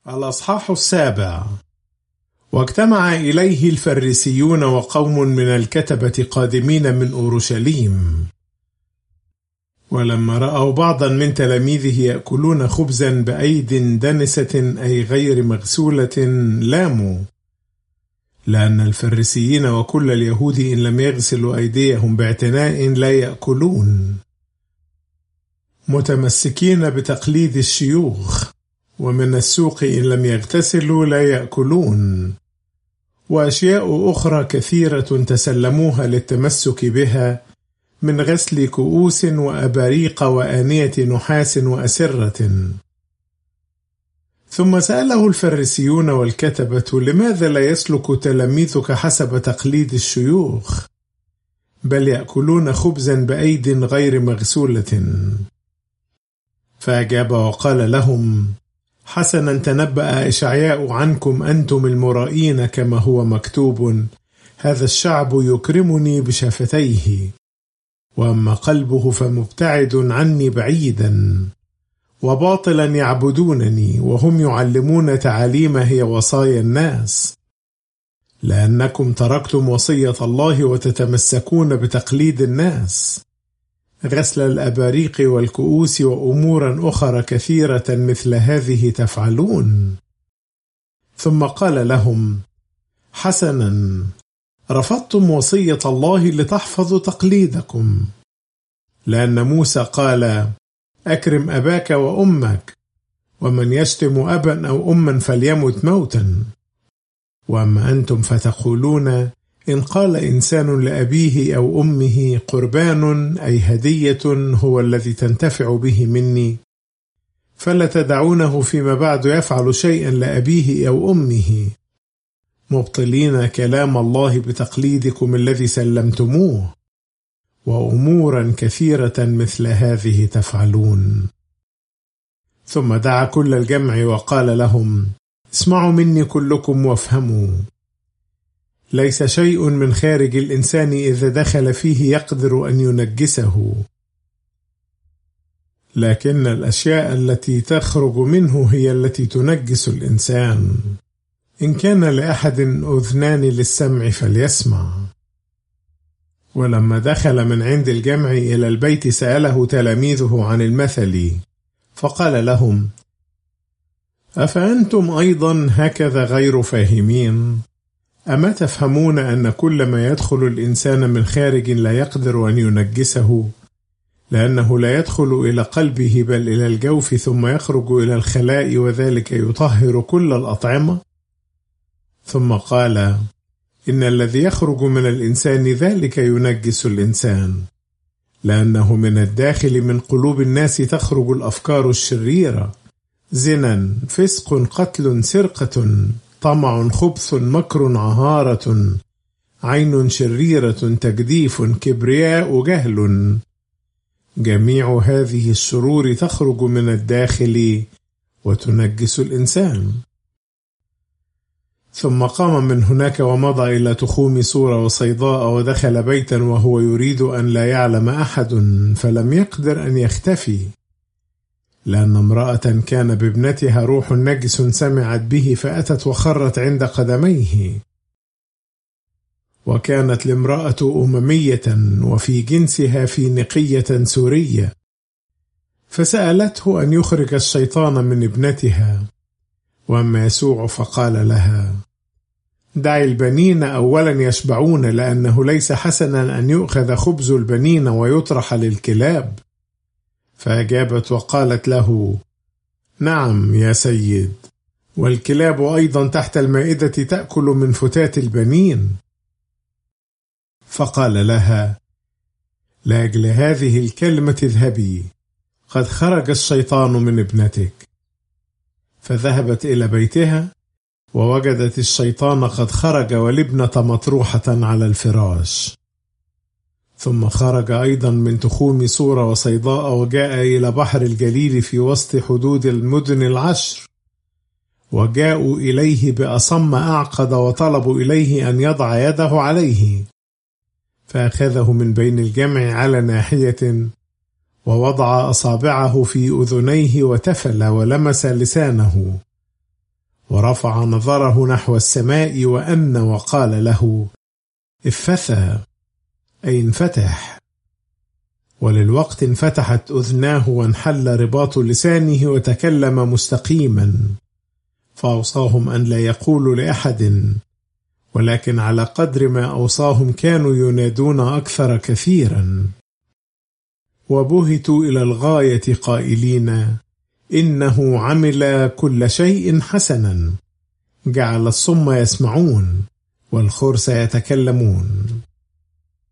الأصحاح 7. واجتمع إليه الفريسيون وقوم من الكتبة قادمين من أورشليم. ولما رأوا بعضا من تلاميذه يأكلون خبزا بأيد دنسة أي غير مغسولة لاموا، لأن الفريسيين وكل اليهود إن لم يغسلوا أيديهم باعتناء لا يأكلون، متمسكين بتقليد الشيوخ، ومن السوق إن لم يغتسلوا لا يأكلون، وأشياء أخرى كثيرة تسلموها للتمسك بها من غسل كؤوس وأباريق وآنية نحاس وأسرة. ثم سأله الفريسيون والكتبة: لماذا لا يسلك تلاميذك حسب تقليد الشيوخ، بل يأكلون خبزا بأيد غير مغسولة؟ فأجاب وقال لهم: حسنا تنبأ إشعياء عنكم أنتم المرائين، كما هو مكتوب: هذا الشعب يكرمني بشفتيه، وأما قلبه فمبتعد عني بعيدا، وباطلا يعبدونني، وهم يعلمون تعاليم هي وصايا الناس، لأنكم تركتم وصية الله وتتمسكون بتقليد الناس، غسل الأباريق والكؤوس وأمورا أخرى كثيرة مثل هذه تفعلون. ثم قال لهم: حسنا، رفضتم وصية الله لتحفظوا تقليدكم، لأن موسى قال: أكرم أباك وأمك، ومن يشتم أبا أو أما فليمت موتا. وأما أنتم فتقولون: إن قال إنسان لأبيه أو أمه قربان أي هدية هو الذي تنتفع به مني، فلا تدعونه فيما بعد يفعل شيئا لأبيه أو أمه، مبطلين كلام الله بتقليدكم الذي سلمتموه، وأمورا كثيرة مثل هذه تفعلون. ثم دعا كل الجمع وقال لهم: اسمعوا مني كلكم وافهموا، ليس شيء من خارج الإنسان إذا دخل فيه يقدر أن ينجسه، لكن الأشياء التي تخرج منه هي التي تنجس الإنسان. إن كان لأحد أذنان للسمع فليسمع. ولما دخل من عند الجمع إلى البيت سأله تلاميذه عن المثل، فقال لهم: أفأنتم أيضا هكذا غير فاهمين؟ أما تفهمون أن كل ما يدخل الإنسان من خارج لا يقدر أن ينجسه، لأنه لا يدخل إلى قلبه بل إلى الجوف ثم يخرج إلى الخلاء، وذلك يطهر كل الأطعمة؟ ثم قال: إن الذي يخرج من الإنسان ذلك ينجس الإنسان، لأنه من الداخل من قلوب الناس تخرج الأفكار الشريرة، زنا، فسق، قتل، سرقة، طمع، خبث، مكر، عهارة، عين شريرة، تجديف، كبرياء، جهل. جميع هذه الشرور تخرج من الداخل وتنجس الإنسان. ثم قام من هناك ومضى إلى تخوم صورة وصيداء، ودخل بيتا وهو يريد أن لا يعلم أحد، فلم يقدر أن يختفي، لأن امرأة كان بابنتها روح نجس سمعت به، فأتت وخرت عند قدميه. وكانت الامرأة أممية وفي جنسها فينيقية سورية، فسألته أن يخرج الشيطان من ابنتها. وأما يسوع فقال لها: دعي البنين أولا يشبعون، لأنه ليس حسنا أن يؤخذ خبز البنين ويطرح للكلاب. فأجابت وقالت له: نعم يا سيد، والكلاب أيضا تحت المائدة تأكل من فتات البنين. فقال لها: لأجل هذه الكلمة اذهبي، قد خرج الشيطان من ابنتك. فذهبت إلى بيتها ووجدت الشيطان قد خرج والابنة مطروحة على الفراش. ثم خرج أيضا من تخوم صورة وصيداء وجاء إلى بحر الجليل في وسط حدود المدن 10، وجاءوا إليه بأصم أعقد وطلبوا إليه أن يضع يده عليه، فأخذه من بين الجمع على ناحية، ووضع أصابعه في أذنيه وتفل ولمس لسانه، ورفع نظره نحو السماء وأن وقال له: افتثى، أي انفتح. وللوقت انفتحت أذناه وانحل رباط لسانه وتكلم مستقيما، فأوصاهم أن لا يقولوا لأحد، ولكن على قدر ما أوصاهم كانوا ينادون أكثر كثيرا. وبهتوا إلى الغاية قائلين: إنه عمل كل شيء حسنا، جعل الصم يسمعون والخرس يتكلمون.